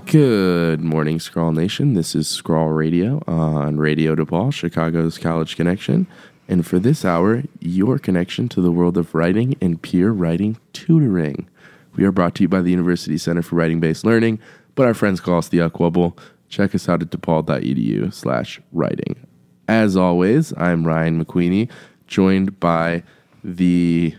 Good morning, Scrawl Nation. This is Scrawl Radio on Radio DePaul, Chicago's College Connection. And for this hour, your connection to the world of writing and peer writing tutoring. We are brought to you by the University Center for Writing-Based Learning, but our friends call us the Uckwubble. Check us out at depaul.edu/writing. As always, I'm Ryan McQueenie, joined by the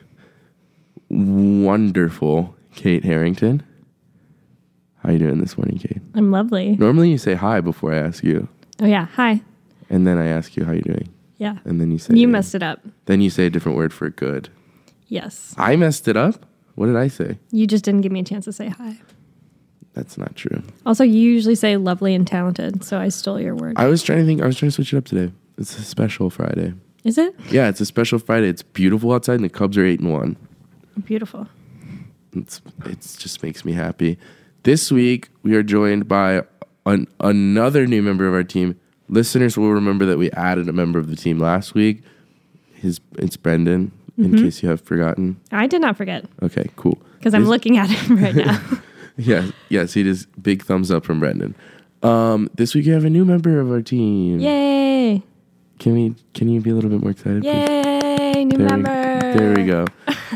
wonderful Kate Harrington. How you doing this morning, Kate? I'm lovely. Normally you say hi before I ask you. Oh, yeah. Hi. And then I ask you how you're doing. Yeah. And then you say... You messed it up. Then you say a different word for good. Yes. I messed it up? What did I say? You just didn't give me a chance to say hi. That's not true. Also, you usually say lovely and talented, so I stole your word. I was trying to switch it up today. It's a special Friday. Is it? Yeah, it's a special Friday. It's beautiful outside and the Cubs are 8-1. Beautiful. It just makes me happy. This week, we are joined by another new member of our team. Listeners will remember that we added a member of the team last week. It's Brendan, in case you have forgotten. I did not forget. Okay, cool. Because I'm looking at him right now. Yes, he does. Big thumbs up from Brendan. This week, we have a new member of our team. Yay! Can you be a little bit more excited, please? Yay! New member! There we go.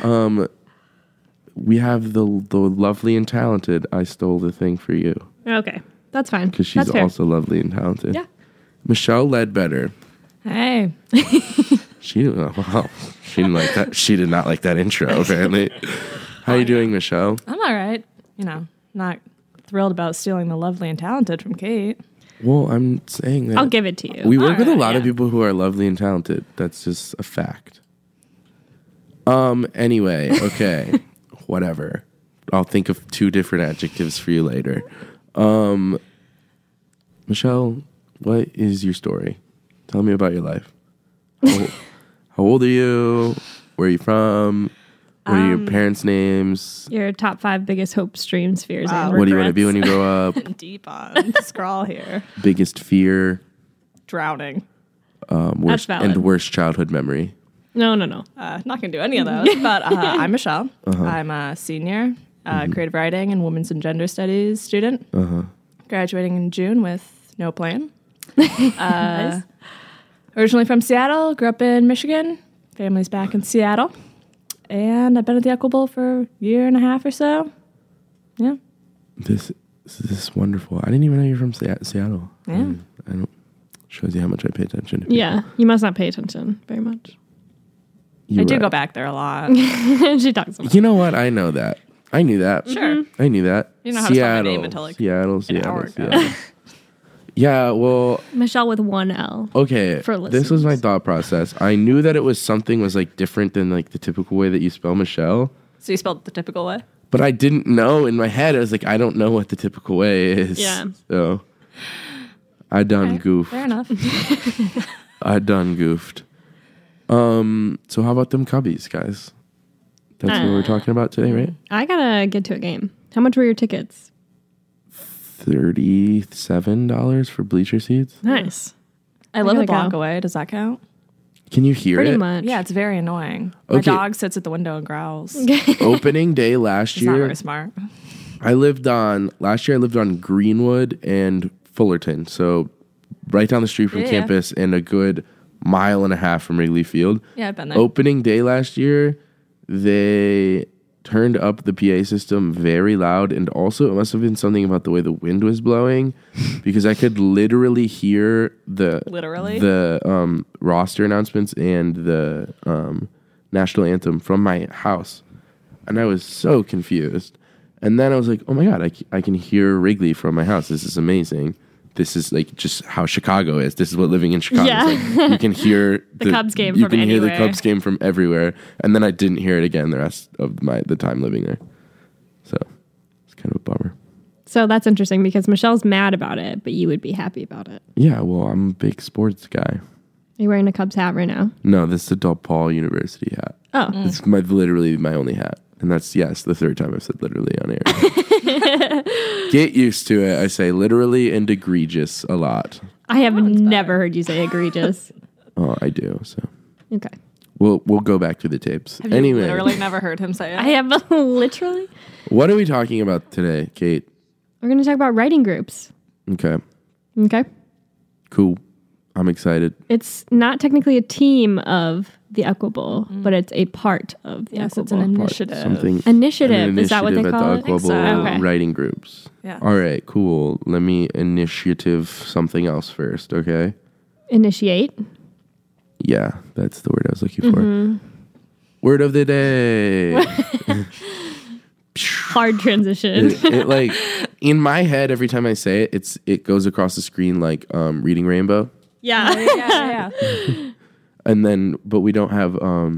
We have the lovely and talented I Stole the Thing for You. Okay, that's fine. Because she's also lovely and talented. Yeah. Michelle Ledbetter. Hey. She didn't like that. She did not like that intro, apparently. How you doing, Michelle? I'm all right. Not thrilled about stealing the lovely and talented from Kate. Well, I'm saying that... I'll give it to you. We work with a lot of people who are lovely and talented. That's just a fact. Anyway, okay. Whatever. I'll think of 2 different adjectives for you later. Michelle, what is your story? Tell me about your life. How old are you? Where are you from? What are your parents' names? Your top 5 biggest hopes, dreams, fears, and what do you want to regrets. be when you grow up? Deep on Scrawl here. Biggest fear? Drowning. Worst childhood memory? No. Not going to do any of those, but I'm Michelle. I'm a senior, creative writing and women's and gender studies student. Graduating in June with no plan. Nice. Originally from Seattle, grew up in Michigan. Family's back in Seattle. And I've been at the Uckwubble for a year and a half or so. Yeah. This is wonderful. I didn't even know you're from Seattle. Yeah. I don't. Shows you how much I pay attention to people. Yeah, you must not pay attention very much. I do go back there a lot. She talks about it. You know what? I know that. I knew that. Sure. I knew that. You know how to spell my name until like Seattle. an hour ago. Yeah, well... Michelle with 1 L. Okay, for this was my thought process. I knew that it was something was like different than like the typical way that you spell Michelle. So you spelled it the typical way? But I didn't know in my head. I was like, I don't know what the typical way is. Yeah. So I done goofed. Fair enough. I done goofed. So how about them Cubbies, guys? That's what we're talking about today, right? I gotta get to a game. How much were your tickets? $37 for bleacher seats. Nice. I live a gotta block go. away. Does that count? Can you hear Pretty it? much. Yeah, it's very annoying. My Okay. dog sits at the window and growls. Opening day last It's not year, very smart. last year I lived on Greenwood and Fullerton. So right down the street from Yeah. campus and a good 1.5 miles from Wrigley Field. Yeah, I've been there. Opening day last year, they turned up the PA system very loud, and also it must have been something about the way the wind was blowing, because I could literally hear the roster announcements and the national anthem from my house, and I was so confused. And then I was like, oh my god, I can hear Wrigley from my house. This is amazing. This is like just how Chicago is. This is what living in Chicago is like. You can hear the Cubs game you from can hear the anywhere. Cubs game from everywhere. And then I didn't hear it again the rest of the time living there. So it's kind of a bummer. So that's interesting because Michelle's mad about it, but you would be happy about it. Yeah, well, I'm a big sports guy. Are you wearing a Cubs hat right now? No, this is a DePaul University hat. Oh. It's literally my only hat. And that's, yes, the 3rd time I've said literally on air. Get used to it. I say literally and egregious a lot. I have never heard you say egregious. Oh, I do. So Okay. we'll go back to the tapes. Have Anyway, you literally never heard him say it? I have literally. what are we talking about today, Kate? We're going to talk about writing groups. Okay. Okay. Cool. I'm excited. It's not technically a team of the Equable, but it's a part of the Yes, Equable. it's an initiative. Something. Initiative. An Is that what they initiative call at it? the Equable Okay. writing groups. Yeah. All right, cool. Let me initiative something else first, okay? Initiate. Yeah, that's the word I was looking for. Word of the day. Hard transition. it like in my head every time I say it, it goes across the screen like reading Rainbow. Yeah. Yeah. And then but we don't have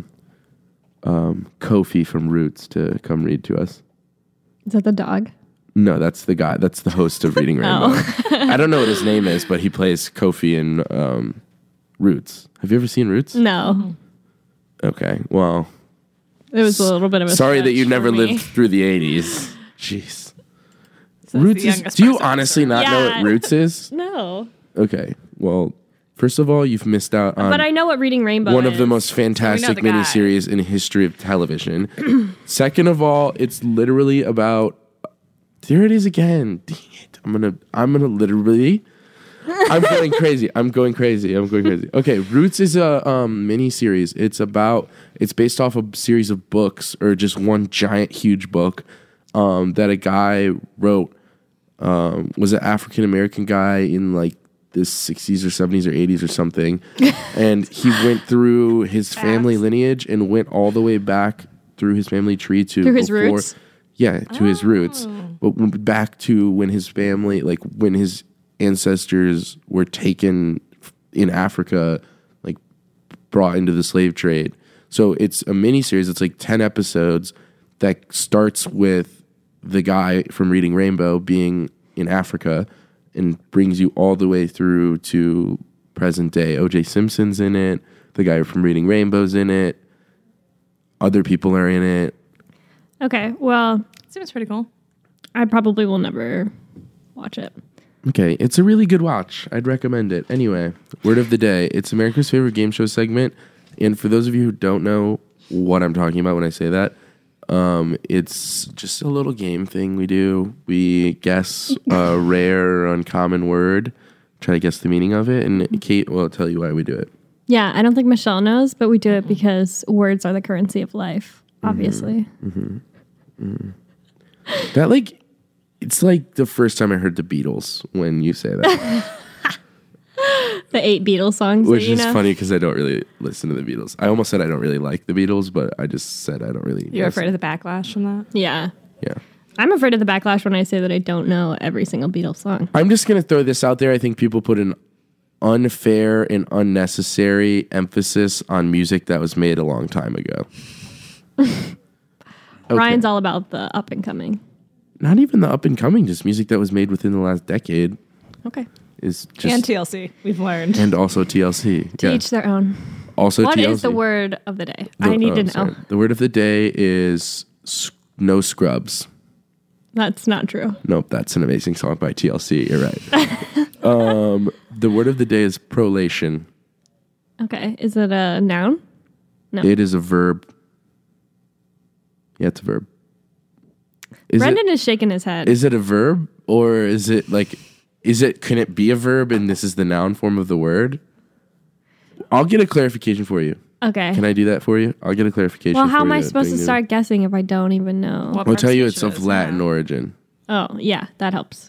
Kofi from Roots to come read to us. Is that the dog? No, that's the guy. That's the host of Reading Rainbow. I don't know what his name is, but he plays Kofi in Roots. Have you ever seen Roots? No. Okay. Well, It was a little bit of a sorry that stretch you for never me. lived through the 80s. Jeez. So Roots the is. youngest Do you person honestly not know Yeah. what Roots is? No. Okay. Well, first of all, you've missed out on But I know what Reading Rainbow one is. of the most fantastic the guy. miniseries in the history of television. Second of all, it's literally about. There it is again. Dang it! I'm gonna literally. I'm going crazy. I'm going crazy. Okay, Roots is a miniseries. It's based off a series of books, or just one giant, huge book that a guy wrote. Was an African American guy in like the 60s or 70s or 80s or something, and he went through his family lineage and went all the way back through his family tree to Through his roots? Yeah, to his roots, but went back to when his family, like when his ancestors were taken in Africa, like brought into the slave trade. So it's a mini series. It's like 10 episodes that starts with the guy from Reading Rainbow being in Africa and brings you all the way through to present day. O.J. Simpson's in it. The guy from Reading Rainbow's in it. Other people are in it. Okay, well, Seems pretty cool. I probably will never watch it. Okay, it's a really good watch. I'd recommend it. Anyway, word of the day. It's America's favorite game show segment. And for those of you who don't know what I'm talking about when I say that, it's just a little game thing we do. We guess a rare or uncommon word, try to guess the meaning of it, and Kate will tell you why we do it. Yeah, I don't think Michelle knows, but we do it because words are the currency of life, obviously. That like, it's like the first time I heard the Beatles when you say that. The 8 Beatles songs Which that you is know. funny because I don't really listen to the Beatles. I almost said I don't really like the Beatles, but I just said I don't really. You're listen. afraid of the backlash from that? Yeah. Yeah. I'm afraid of the backlash when I say that I don't know every single Beatles song. I'm just going to throw this out there. I think people put an unfair and unnecessary emphasis on music that was made a long time ago. Okay. Ryan's all about the up and coming. Not even the up and coming, just music that was made within the last decade Okay. is just. And TLC, we've learned. And also TLC. To each their own. Also What TLC. is the word of the day? I need to know. Sorry. The word of the day is no scrubs. That's not true. Nope, that's an amazing song by TLC. You're right. The word of the day is prolation. Okay. Is it a noun? No. It is a verb. Yeah, it's a verb. Brendan is shaking his head. Is it a verb or is it like, can it be a verb and this is the noun form of the word? I'll get a clarification for you. Okay. Can I do that for you? I'll get a clarification Well, for you. how am I supposed to Thank you. start guessing if I don't even know? What I'll tell you part it's speech of it is, Latin yeah. origin. Oh, yeah, that helps.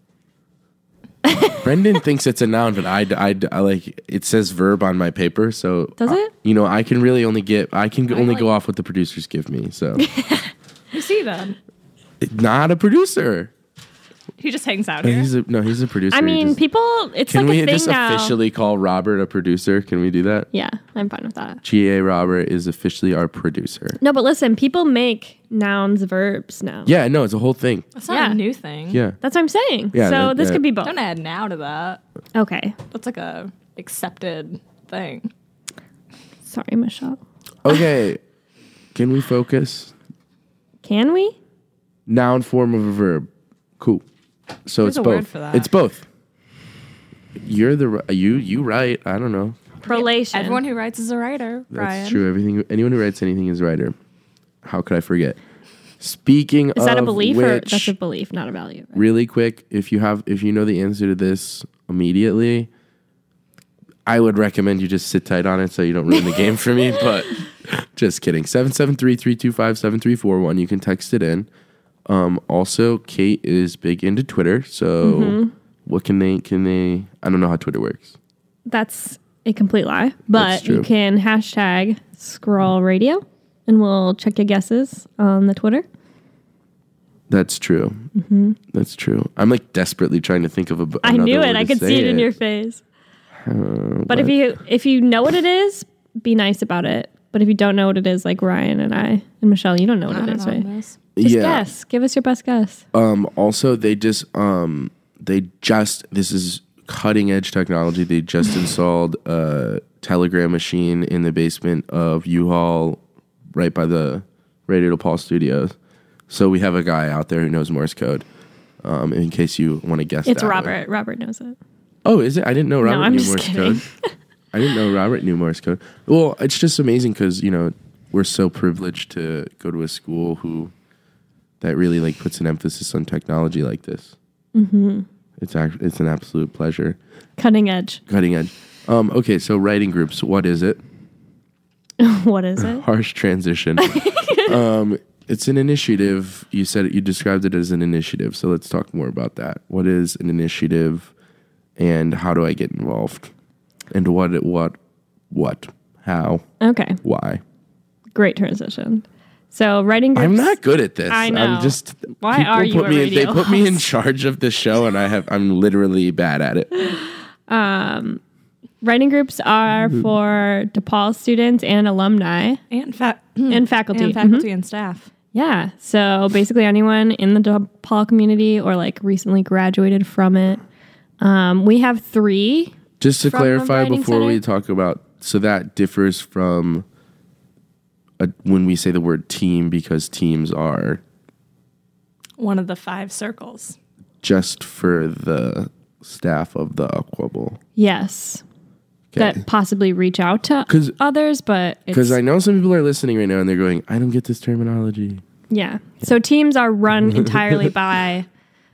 Brendan thinks it's a noun, but I like it says verb on my paper. So Does it? You know, I can really only only go off what the producers give me. So You see them. not a producer. He just hangs out here. He's a producer. I He mean, just- people, it's Can like we a thing just now. officially call Robert a producer? Can we do that? Yeah, I'm fine with that. GA Robert is officially our producer. No, but listen, people make nouns verbs now. Yeah, no, it's a whole thing. That's not Yeah. a new thing. Yeah. That's what I'm saying. Yeah, so this could be both. Don't add now to that. Okay. That's like a accepted thing. Sorry, Michelle. Okay. Can we focus? Can we? Noun form of a verb. Cool. So There's it's a both. word for that. It's both. You're you right. I don't know. Prolation. Everyone who writes is a writer, That's Brian. true. Anyone who writes anything is a writer. How could I forget? Speaking Is that a of belief or which, that's a belief, not a value? Right? really quick, if you know the answer to this immediately, I would recommend you just sit tight on it so you don't ruin the game for me. But just kidding. 773-325-7341. You can text it in. Also, Kate is big into Twitter. So what can they? I don't know how Twitter works. That's a complete lie. But true. you can hashtag Scroll Radio, and we'll check your guesses on the Twitter. That's true. That's true. I'm like desperately trying to think of I knew it. I could see it in your face. But if you know what it is, be nice about it. But if you don't know what it is, like Ryan and I and Michelle, you don't know what it is, right? Just guess. Give us your best guess. Also, this is cutting edge technology. They just installed a telegram machine in the basement of U-Haul right by the Radio DePaul studios. So we have a guy out there who knows Morse code. In case you want to guess, it's that Robert. Robert knows it. Oh, is it? I didn't know Robert knew Morse kidding. code. I didn't know Robert knew Morse code. Well, it's just amazing because we're so privileged to go to a school that really like puts an emphasis on technology like this. Mm-hmm. It's an absolute pleasure. Cutting edge. Okay, so writing groups. What is it? What is it? Harsh transition. It's an initiative. You described it as an initiative. So let's talk more about that. What is an initiative, and how do I get involved? And what, how? Okay. Why? Great transition. So writing groups. I'm not good at this. I know. I'm just. Why are you a radio They put me in host? charge of the show, and I'm literally bad at it. Writing groups are for DePaul students and alumni And and faculty. and staff. Yeah. So basically anyone in the DePaul community or like recently graduated from it. We have 3. Just to From the clarify writing before we center? talk about, so that differs from when we say the word team, because teams are One of the 5 circles. just for the staff of the Aqua Bowl. Yes. Okay. That possibly reach out to 'Cause- others, but Because it's, I know some people are listening right now and they're going, I don't get this terminology. yeah. So teams are run entirely by,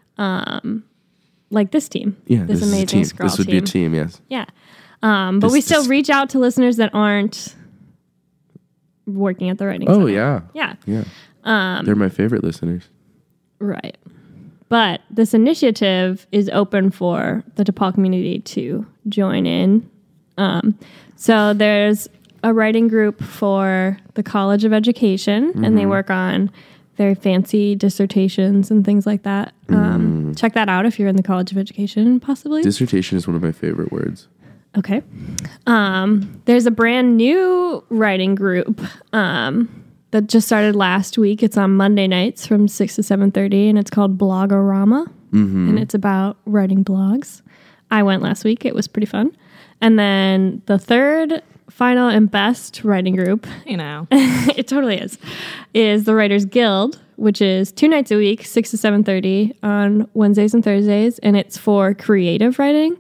like this team. Yeah, This is a amazing team. Scroll This would be a team, yes. Yeah. But we still reach out to listeners that aren't working at the writing Oh, center. yeah. Yeah. Yeah. They're my favorite listeners. Right. But this initiative is open for the DePaul community to join in. So there's a writing group for the College of Education, and they work on very fancy dissertations and things like that. Check that out if you're in the College of Education, possibly. Dissertation is one of my favorite words. Okay. There's a brand new writing group that just started last week. It's on Monday nights from 6 to 7:30, and it's called Blogorama, and it's about writing blogs. I went last week. It was pretty fun. And then the third, final, and best writing group, it totally is the Writers Guild, which is 2 nights a week, 6 to 7:30 on Wednesdays and Thursdays, and it's for creative writing.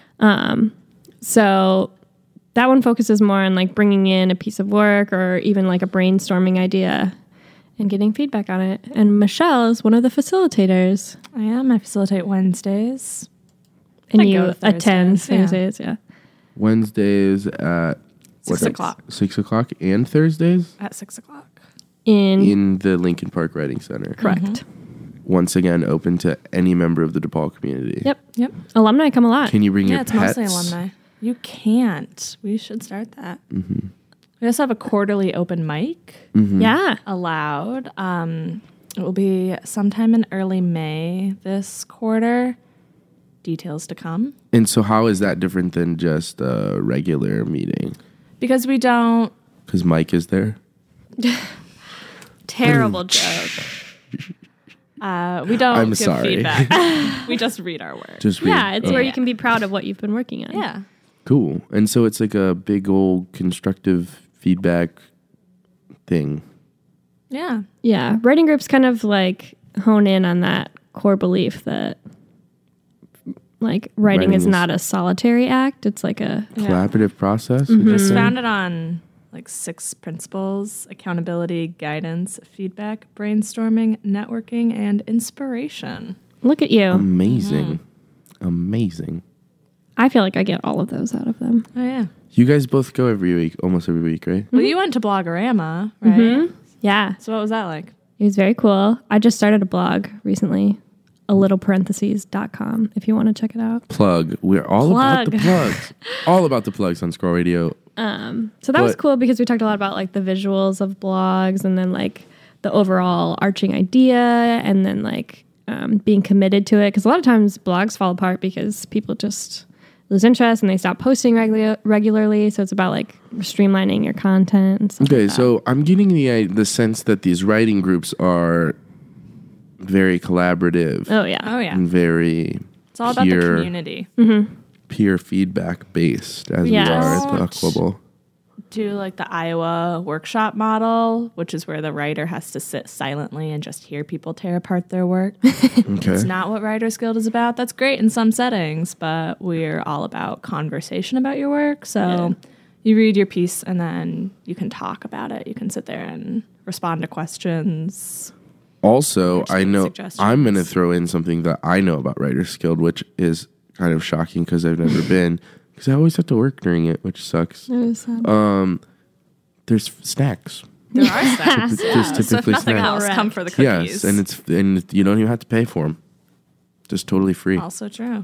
So that one focuses more on like bringing in a piece of work or even like a brainstorming idea and getting feedback on it. And Michelle is one of the facilitators. I am. I facilitate Wednesdays. And I go you attend Thursdays, yeah. Thursdays, yeah. Wednesdays at 6 o'clock. 6 o'clock and Thursdays At 6 o'clock. in the Lincoln Park Writing Center. Correct. Once again, open to any member of the DePaul community. Yep. Alumni come a lot. Can you bring your It's pets? mostly alumni. You can't. We should start that. We also have a quarterly open mic Yeah. allowed. It will be sometime in early May this quarter. Details to come. And so how is that different than just a regular meeting? Because we don't. Because Mike is there? Terrible joke. We don't I'm give sorry. feedback. We just read our work. Just read. Yeah, it's where Yeah. you can be proud of what you've been working on. Yeah. Cool. And so it's like a big old constructive feedback thing. Yeah. Yeah. Writing groups kind of like hone in on that core belief that like writing is Writing is- not a solitary act. It's like a Yeah. Collaborative process. It was founded on like 6 principles: accountability, guidance, feedback, brainstorming, networking, and inspiration. Look at you. Amazing. Amazing. I feel like I get all of those out of them. Oh, yeah. You guys both go every week, almost every week, right? Well, you went to Blogorama, right? Yeah. So what was that like? It was very cool. I just started a blog recently, alittleparentheses.com, if you want to check it out. Plug. We're all about the Plug. plugs. All about the plugs on Scroll Radio. So that was cool because we talked a lot about like the visuals of blogs and then like the overall arching idea and then like being committed to it. Because a lot of times blogs fall apart because people just lose interest and they stop posting regularly. So it's about like streamlining your content and stuff Okay, like that. so I'm getting the sense that these writing groups are very collaborative Oh, yeah. Oh, yeah. and very It's all about the peer- community. peer feedback based as Yes. we are at the Don't Aquable. Do like the Iowa workshop model, which is where the writer has to sit silently and just hear people tear apart their work. Okay. It's not what Writers Guild is about. That's great in some settings, but we're all about conversation about your work. So you read your piece and then you can talk about it. You can sit there and respond to questions. Also, Actually, I know suggestions. I'm going to throw in something that I know about Writers Guild, which is kind of shocking because I've never been. Because I always have to work during it, which sucks. It was sad. There's snacks. There are snacks. There's So if typically nothing snacks. else, Correct. come for the cookies. Yes, and you don't even have to pay for them. Just totally free. Also true.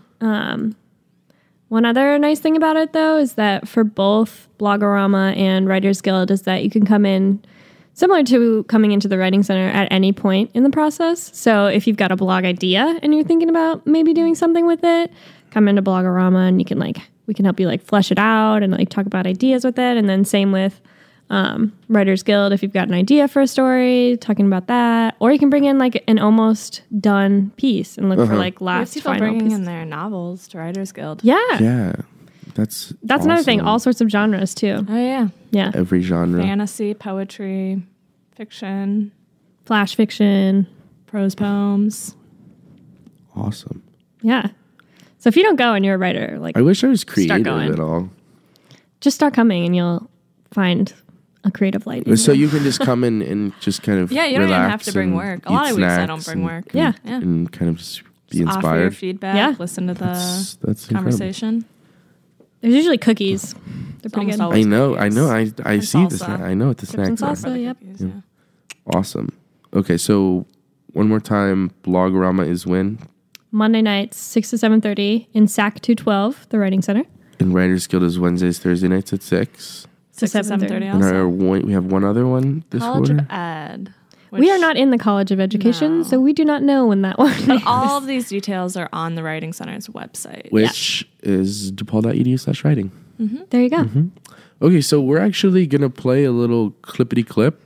One other nice thing about it, though, is that for both Blogorama and Writers Guild is that you can come in similar to coming into the Writing Center at any point in the process. So if you've got a blog idea and you're thinking about maybe doing something with it, come into Blogorama and you can we can help you flesh it out and talk about ideas with it. And then same with Writers Guild, if you've got an idea for a story, talking about that, or you can bring in an almost done piece and look for We have last people final bringing pieces. in their novels to Writers Guild. Yeah. Yeah, that's Another thing. awesome. All sorts of genres too. Oh, yeah. Yeah. Every genre. Fantasy, poetry, fiction, Flash fiction. prose poems. Awesome. Yeah. So if you don't go and you're a writer, I wish I was Start creative going. at all. just start coming and you'll find a creative light. in So you. you can just come in and just kind of Yeah, you don't even have to bring and work. A eat lot of weeks I don't snacks bring and- work. Yeah. Yeah. and kind of just be Just offer your inspired. feedback. Yeah. Listen to the That's incredible. conversation. There's usually cookies. They're pretty almost good. always I know. cookies. I And see the salsa. snack. I know what the Chips and snacks are. salsa. Yep. Cookies, yeah. Awesome. Okay, so one more time, Blogorama is when? Monday nights, 6 to 7:30 in SAC 212, the Writing Center. And Writers Guild is Wednesdays, Thursday nights at 6. 6 to 7:30 7:30 And also. we have one other one this College quarter. of Ed. We are which- not in the College of Education, No. so we do not know when that one is. But all of these details are on the Writing Center's website. Which is depaul.edu/writing. There you go. Okay, so we're actually going to play a little clippity clip,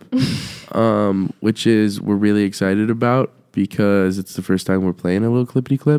which is we're really excited about because it's the first time we're playing a little clippity clip.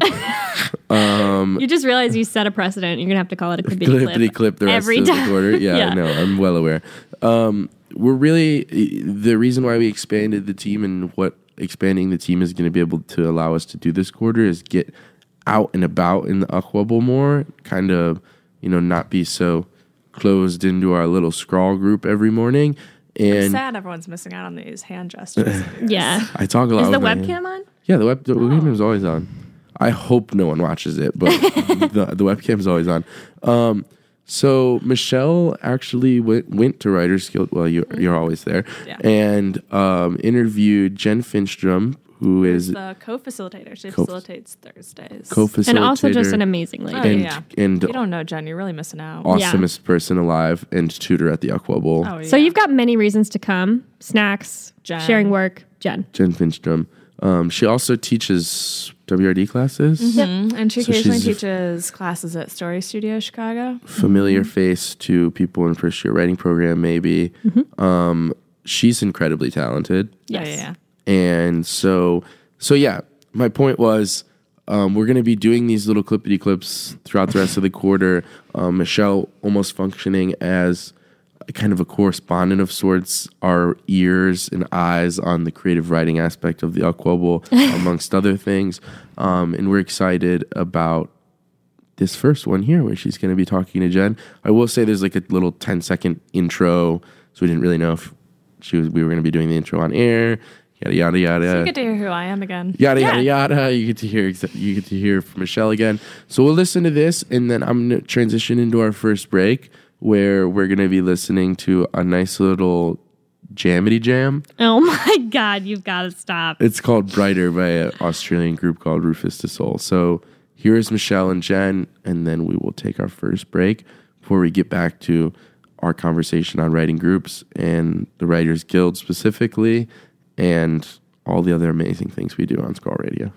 You just realize you set a precedent. You're going to have to call it a clippity Clippity clip the rest every of the time. quarter. Yeah, Yeah. I know. I'm well aware. We're really the reason why we expanded the team and what expanding the team is going to be able to allow us to do this quarter is get out and about in the Aquable more, kind of, not be so closed into our little scrawl group every morning. I'm And sad everyone's missing out on these hand gestures. Yeah. I talk a lot. Is the with my hand. webcam on? Yeah, the webcam is always on. I hope no one watches it, but the webcam is always on. So Michelle actually went to Writers Guild. Well, you're always there, Yeah. and interviewed Jen Finstrom, who is the co-facilitator. She facilitates Thursdays. co-facilitator And also just an amazing lady. Oh, and yeah. and You don't know Jen. You're really missing out. awesomest person alive and tutor at the Aquable. Oh, yeah. So you've got many reasons to come. Snacks, Jen. sharing work, Jen. Jen Finstrom. She also teaches WRD classes. And she So occasionally she's a- teaches classes at Story Studio Chicago. Familiar face to people in first year writing program, maybe. She's incredibly talented. Yes. Yeah. And so yeah, my point was we're going to be doing these little clippity clips throughout the rest of the quarter. Michelle almost functioning as a kind of a correspondent of sorts, our ears and eyes on the creative writing aspect of the Aquable, amongst other things. And we're excited about this first one here where she's going to be talking to Jen. I will say there's like a little 10-second intro so we didn't really know if we were going to be doing the intro on air. Yada yada yada. So you get to hear who I am again. Yada yada yada. You get to hear from Michelle again. So we'll listen to this, and then I'm going to transition into our first break, where we're going to be listening to a nice little Jamity Jam. Oh my God, you've got to stop. It's called Brighter by an Australian group called Rufus de Soul. So here is Michelle and Jen, and then we will take our first break before we get back to our conversation on writing groups and the Writers Guild specifically, and all the other amazing things we do on Scroll Radio.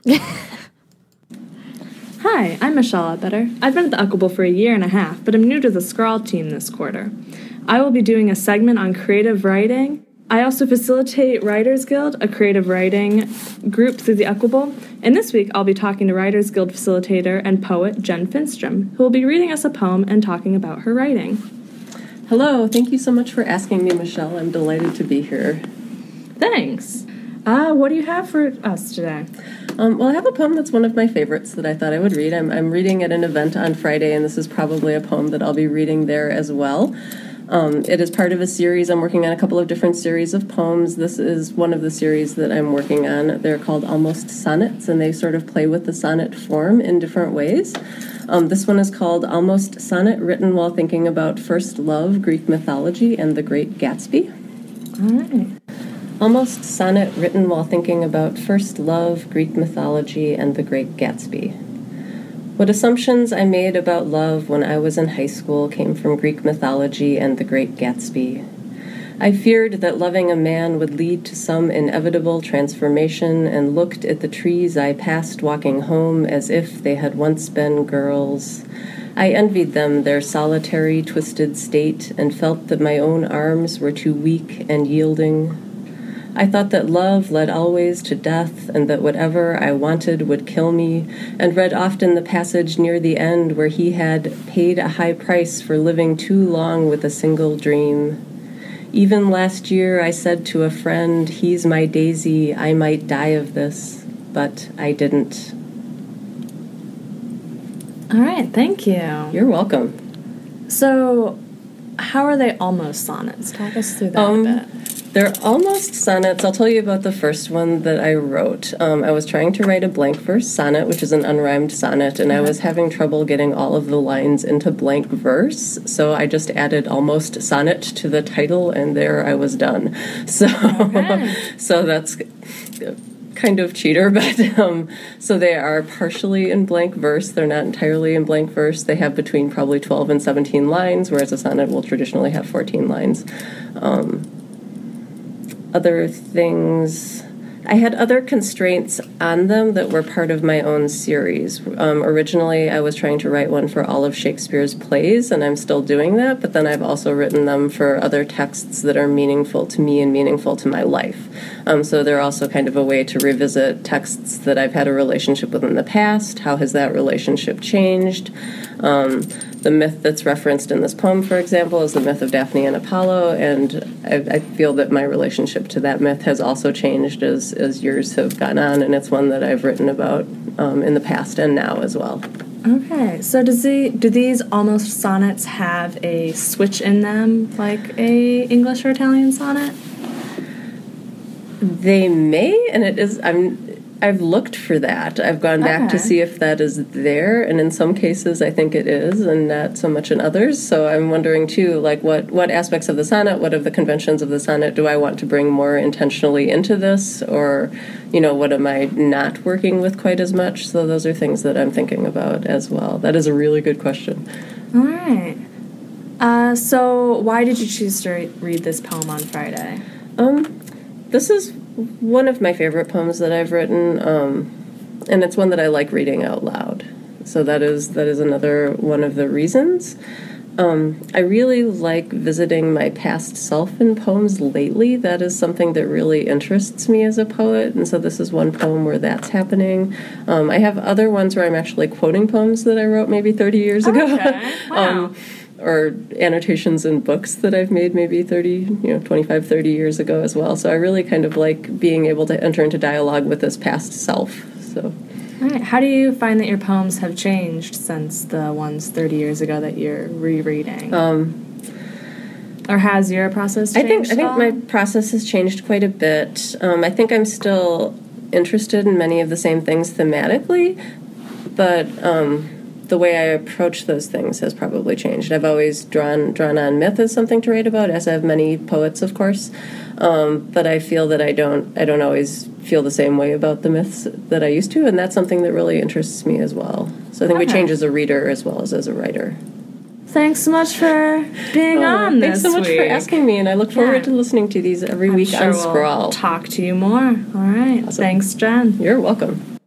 Hi, I'm Michelle Ledbetter. I've been at the Uckable for 1.5 years, but I'm new to the Scrawl team this quarter. I will be doing a segment on creative writing. I also facilitate Writers Guild, a creative writing group through the Uckable. And this week, I'll be talking to Writers Guild facilitator and poet Jen Finstrom, who will be reading us a poem and talking about her writing. Hello, thank you so much for asking me, Michelle. I'm delighted to be here. Thanks. What do you have for us today? Well, I have a poem that's one of my favorites that I thought I would read. I'm reading at an event on Friday, and this is probably a poem that I'll be reading there as well. It is part of a series. I'm working on a couple of different series of poems. This is one of the series that I'm working on. They're called Almost Sonnets, and they sort of play with the sonnet form in different ways. This one is called Almost Sonnet, written while thinking about first love, Greek mythology, and the Great Gatsby. All right. Almost Sonnet, written while thinking about first love, Greek mythology, and the Great Gatsby. What assumptions I made about love when I was in high school came from Greek mythology and the Great Gatsby. I feared that loving a man would lead to some inevitable transformation and looked at the trees I passed walking home as if they had once been girls. I envied them their solitary, twisted state and felt that my own arms were too weak and yielding. I thought that love led always to death and that whatever I wanted would kill me, and read often the passage near the end where he had paid a high price for living too long with a single dream. Even last year I said to a friend, "He's my daisy, I might die of this," but I didn't. All right, thank you. You're welcome. So, how are they almost sonnets? Talk us through that a bit. They're almost sonnets. I'll tell you about the first one that I wrote. I was trying to write a blank verse sonnet, which is an unrhymed sonnet, and I was having trouble getting all of the lines into blank verse, so I just added almost sonnet to the title, and there I was done. So, so that's kind of cheater, but so they are partially in blank verse. They're not entirely in blank verse. They have between probably 12 and 17 lines, whereas a sonnet will traditionally have 14 lines. Other things, I had other constraints on them that were part of my own series. Originally, I was trying to write one for all of Shakespeare's plays, and I'm still doing that, but then I've also written them for other texts that are meaningful to me and meaningful to my life. So they're also kind of a way to revisit texts that I've had a relationship with in the past. How has that relationship changed? The myth that's referenced in this poem, for example, is the myth of Daphne and Apollo, and I feel that my relationship to that myth has also changed as years have gone on, and it's one that I've written about in the past and now as well. Okay, so do these almost sonnets have a switch in them, like a English or Italian sonnet? They may, and I've looked for that. I've gone back to see if that is there, and in some cases I think it is, and not so much in others. So I'm wondering too, like what aspects of the sonnet, what of the conventions of the sonnet do I want to bring more intentionally into this, or what am I not working with quite as much? So those are things that I'm thinking about as well. That is a really good question. All right. So why did you choose to read this poem on Friday? This is one of my favorite poems that I've written, and it's one that I like reading out loud. So that is another one of the reasons. I really like visiting my past self in poems lately. That is something that really interests me as a poet, and so this is one poem where that's happening. I have other ones where I'm actually quoting poems that I wrote maybe 30 years ago. Okay. Wow. Or annotations in books that I've made maybe 25, 30 years ago as well. So I really kind of like being able to enter into dialogue with this past self. So, all right. How do you find that your poems have changed since the ones 30 years ago that you're rereading? Or has your process changed? I think my process has changed quite a bit. I think I'm still interested in many of the same things thematically, but the way I approach those things has probably changed. I've always drawn on myth as something to write about, as have many poets, of course. But I feel that I don't always feel the same way about the myths that I used to, and that's something that really interests me as well. So I think we change as a reader as well as a writer. Thanks so much for being on this Thanks so much week. for asking me, and I look forward to listening to these every week on Scrawl. We'll talk to you more. All right. Awesome. Thanks, Jen. You're welcome.